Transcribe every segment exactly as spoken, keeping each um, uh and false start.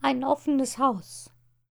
ein offenes Haus.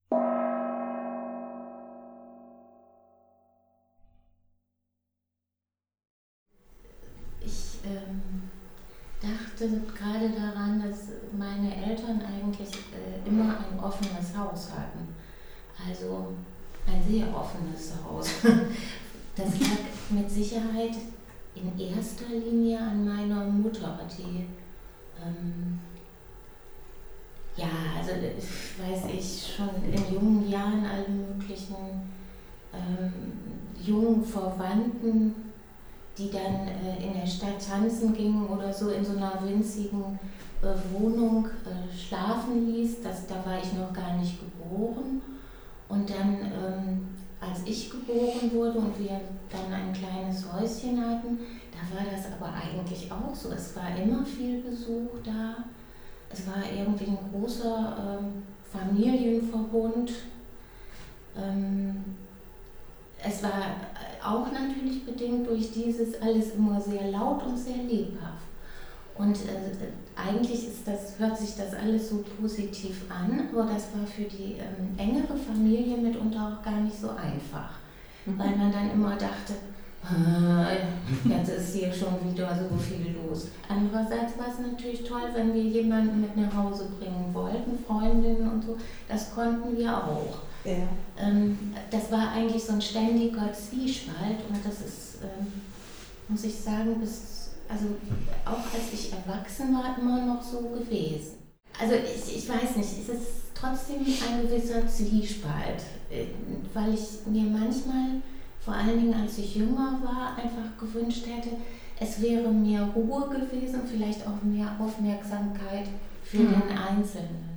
Ich ähm, dachte gerade daran, dass meine Eltern eigentlich äh, immer ein offenes Haus hatten. Also ein sehr offenes Haus. Das lag mit Sicherheit in erster Linie an meiner Mutter, die ähm, ja, also weiß ich, schon in jungen Jahren alle möglichen ähm, jungen Verwandten, die dann äh, in der Stadt tanzen gingen oder so, in so einer winzigen äh, Wohnung äh, schlafen ließ. Das, da war ich noch gar nicht geboren. Und dann, ähm, als ich geboren wurde und wir dann ein kleines Häuschen hatten, da war das aber eigentlich auch so. Es war immer viel Besuch da. Es war irgendwie ein großer ähm, Familienverbund. Ähm, es war auch natürlich bedingt durch dieses alles immer sehr laut und sehr lebhaft. Und äh, eigentlich ist das, hört sich das alles so positiv an, aber das war für die ähm, engere Familie mitunter auch gar nicht so einfach. Mhm. Weil man dann immer dachte, jetzt ist hier schon wieder so viel los. Andererseits war es natürlich toll, wenn wir jemanden mit nach Hause bringen wollten, Freundinnen und so, das konnten wir auch. Ja. Ähm, das war eigentlich so ein ständiger Zwiespalt und das ist, ähm, muss ich sagen, bis, also auch als ich erwachsen war, immer noch so gewesen. Also ich, ich weiß nicht, es ist trotzdem ein gewisser Zwiespalt, weil ich mir manchmal, vor allen Dingen als ich jünger war, einfach gewünscht hätte, es wäre mehr Ruhe gewesen, vielleicht auch mehr Aufmerksamkeit für mhm. den Einzelnen.